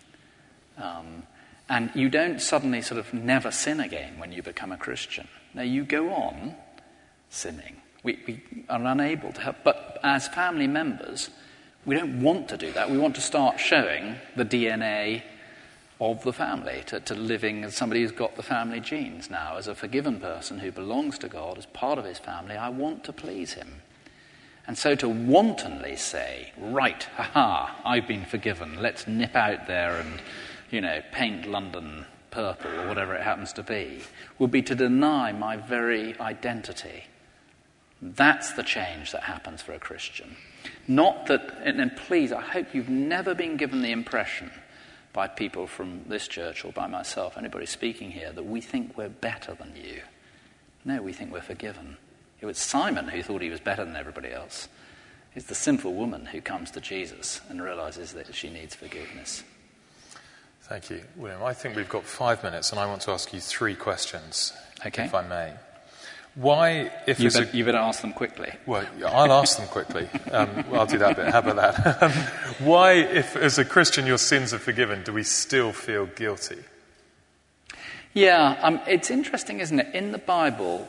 And you don't suddenly sort of never sin again when you become a Christian. No, you go on sinning. We are unable to help. But as family members, we don't want to do that. We want to start showing the DNA of the family, to living as somebody who's got the family genes now. As a forgiven person who belongs to God, as part of his family, I want to please him. And so to wantonly say, right, I've been forgiven, let's nip out there and, paint London purple or whatever it happens to be, would be to deny my very identity. That's the change that happens for a Christian. Not that, and please, I hope you've never been given the impression by people from this church or by myself, anybody speaking here, that we think we're better than you. No, we think we're forgiven. It was Simon who thought he was better than everybody else. It's the sinful woman who comes to Jesus and realizes that she needs forgiveness. Thank you, William. I think we've got 5 minutes, and I want to ask you 3 questions, if I may. Why, if you better ask them quickly. Well, I'll ask them quickly. I'll do that bit. How about that? Why, if as a Christian your sins are forgiven, do we still feel guilty? Yeah, it's interesting, isn't it? In the Bible,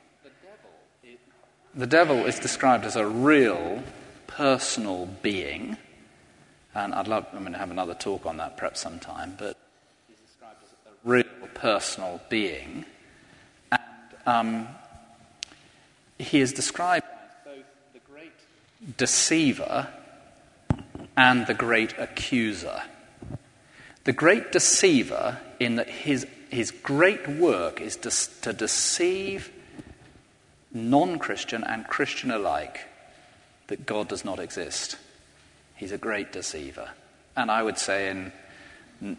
the devil is described as a real personal being, and I'm going to have another talk on that perhaps sometime, but he's described as a real personal being, and he is described as both the great deceiver and the great accuser. The great deceiver, in that his great work is to deceive non-Christian and Christian alike that God does not exist. He's a great deceiver. And I would say in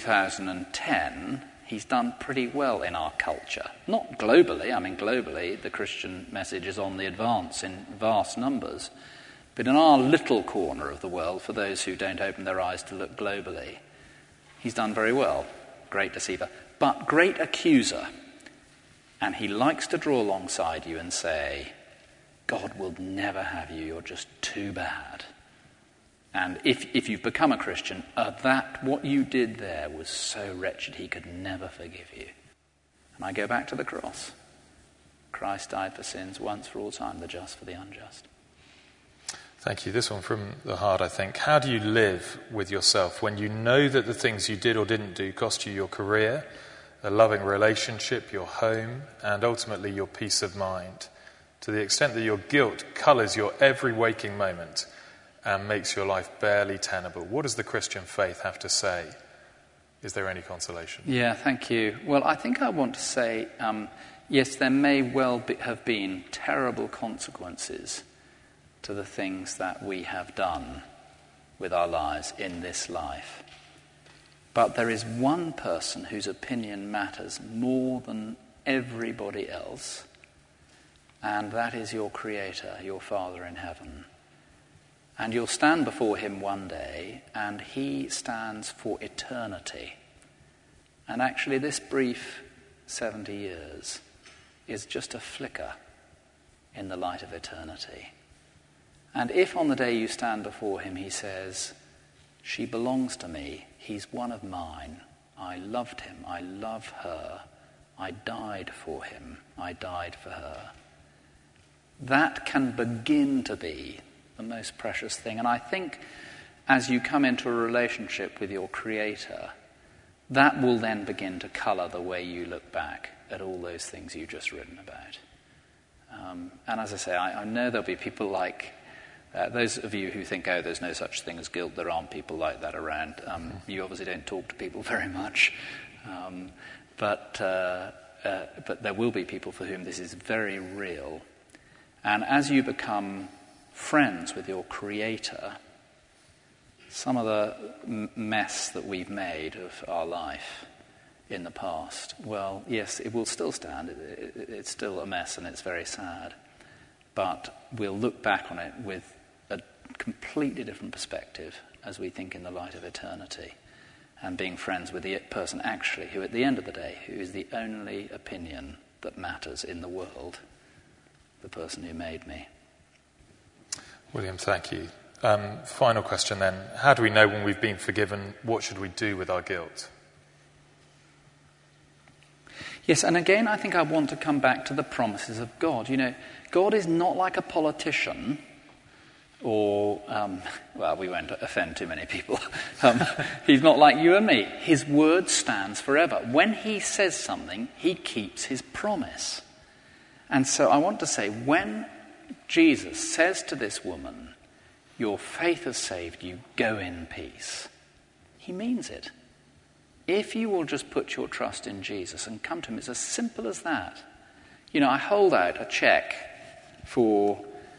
2010, he's done pretty well in our culture. Not globally. I mean, globally, the Christian message is on the advance in vast numbers. But in our little corner of the world, for those who don't open their eyes to look globally, he's done very well. Great deceiver. But great accuser. And he likes to draw alongside you and say, God will never have you, you're just too bad. And if you've become a Christian, what you did there was so wretched he could never forgive you. And I go back to the cross. Christ died for sins once for all time, the just for the unjust. Thank you. This one from the heart, I think. How do you live with yourself when you know that the things you did or didn't do cost you your career, a loving relationship, your home, and ultimately your peace of mind, to the extent that your guilt colours your every waking moment and makes your life barely tenable? What does the Christian faith have to say? Is there any consolation? Yeah, thank you. Well, I think I want to say, yes, there may well have been terrible consequences to the things that we have done with our lives in this life. But there is one person whose opinion matters more than everybody else, and that is your Creator, your Father in heaven. And you'll stand before him one day, and he stands for eternity. And actually this brief 70 years is just a flicker in the light of eternity. And if on the day you stand before him he says, she belongs to me, he's one of mine, I loved him, I love her, I died for him, I died for her, that can begin to be the most precious thing. And I think as you come into a relationship with your Creator, that will then begin to colour the way you look back at all those things you've just written about. And as I say, I know there'll be people like those of you who think, oh, there's no such thing as guilt, there aren't people like that around. You obviously don't talk to people very much. But there will be people for whom this is very real. And as you become friends with your Creator, some of the mess that we've made of our life in the past, well, yes, it will still stand. It's still a mess and it's very sad. But we'll look back on it with a completely different perspective as we think in the light of eternity, and being friends with the person actually who, at the end of the day, who is the only opinion that matters in the world, the person who made me. William, thank you. Final question then. How do we know when we've been forgiven? What should we do with our guilt? Yes, and again, I think I want to come back to the promises of God. You know, God is not like a politician, or, well, we won't offend too many people. He's not like you and me. His word stands forever. When he says something, he keeps his promise. And so I want to say, when Jesus says to this woman, "Your faith has saved you, go in peace," he means it. If you will just put your trust in Jesus and come to him, it's as simple as that. You know, I hold out a cheque for,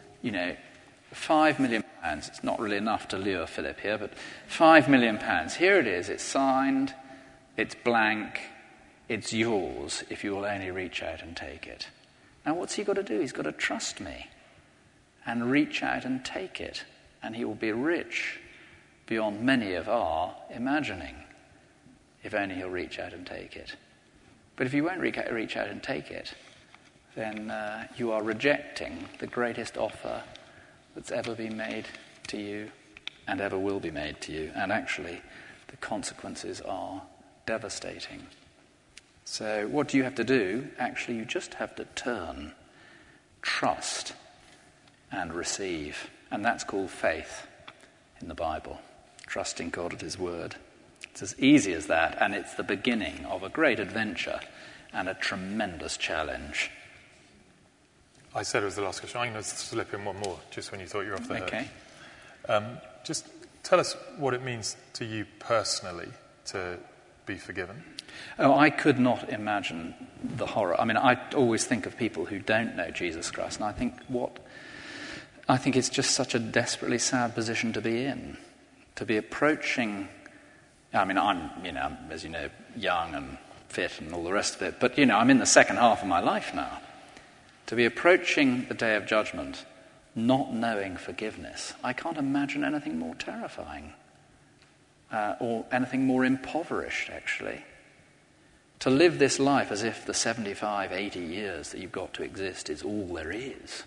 £5 million. It's not really enough to lure Philip here, but £5 million. Here it is. It's signed. It's blank. It's yours if you will only reach out and take it. Now, what's he got to do? He's got to trust me and reach out and take it. And he will be rich beyond many of our imagining, if only he'll reach out and take it. But if you won't reach out and take it, then you are rejecting the greatest offer that's ever been made to you and ever will be made to you. And actually, the consequences are devastating. So what do you have to do? Actually, you just have to turn, trust, and receive. And that's called faith in the Bible, trusting God at his word. It's as easy as that, and it's the beginning of a great adventure and a tremendous challenge. I said it was the last question. I'm going to slip in one more, just when you thought you were off the hook. Okay. Just tell us what it means to you personally to be forgiven. Oh, I could not imagine the horror. I mean, I always think of people who don't know Jesus Christ, and I think it's just such a desperately sad position to be in, to be approaching. I mean, I'm, as you know, young and fit and all the rest of it, but, I'm in the second half of my life now. To be approaching the day of judgment, not knowing forgiveness, I can't imagine anything more terrifying, or anything more impoverished, actually. To live this life as if the 75, 80 years that you've got to exist is all there is.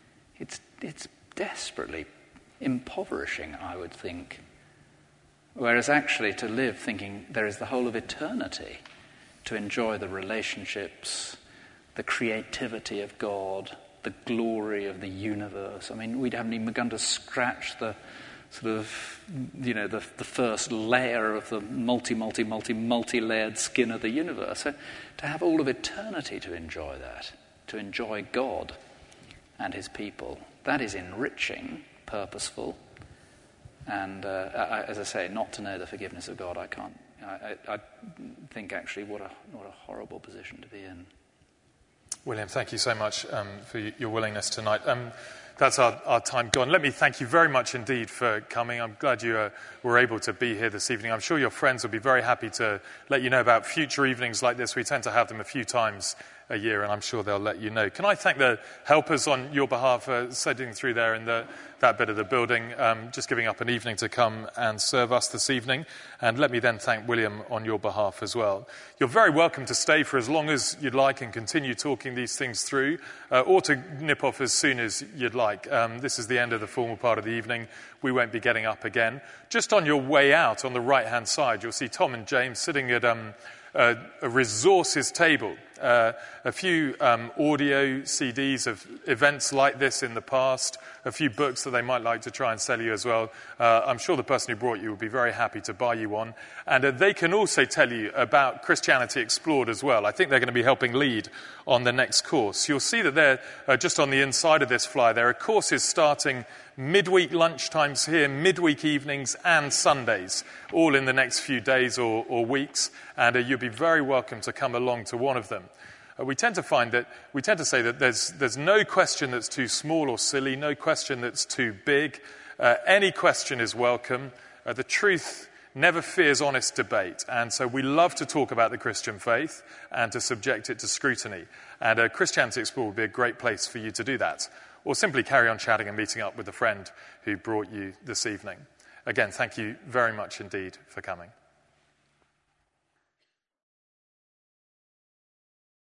It's desperately impoverishing, I would think. Whereas actually to live thinking there is the whole of eternity to enjoy the relationships, the creativity of God, the glory of the universe. I mean, we haven't even begun to scratch the sort of, the first layer of the multi-layered skin of the universe. So to have all of eternity to enjoy that, to enjoy God and his people, that is enriching, purposeful, and as I say, not to know the forgiveness of God, I can't. I think actually what a horrible position to be in. William, thank you so much for your willingness tonight. That's our time gone. Let me thank you very much indeed for coming. I'm glad you were able to be here this evening. I'm sure your friends will be very happy to let you know about future evenings like this. We tend to have them a few times a year, and I'm sure they'll let you know. Can I thank the helpers on your behalf for sitting through there in that bit of the building, just giving up an evening to come and serve us this evening. And let me then thank William on your behalf as well. You're very welcome to stay for as long as you'd like and continue talking these things through, or to nip off as soon as you'd like. This is the end of the formal part of the evening. We won't be getting up again. Just on your way out, on the right-hand side, you'll see Tom and James sitting at a resources table. A few audio CDs of events like this in the past, a few books that they might like to try and sell you as well. I'm sure the person who brought you will be very happy to buy you one. And they can also tell you about Christianity Explored as well. I think they're going to be helping lead on the next course. You'll see that they're just on the inside of this flyer. There are courses starting midweek lunchtimes here, midweek evenings and Sundays, all in the next few days or weeks. And you'll be very welcome to come along to one of them. We tend to say that there's no question that's too small or silly, no question that's too big. Any question is welcome. The truth never fears honest debate. And so we love to talk about the Christian faith and to subject it to scrutiny. And Christianity Explored would be a great place for you to do that. or simply carry on chatting and meeting up with the friend who brought you this evening. Again, thank you very much indeed for coming.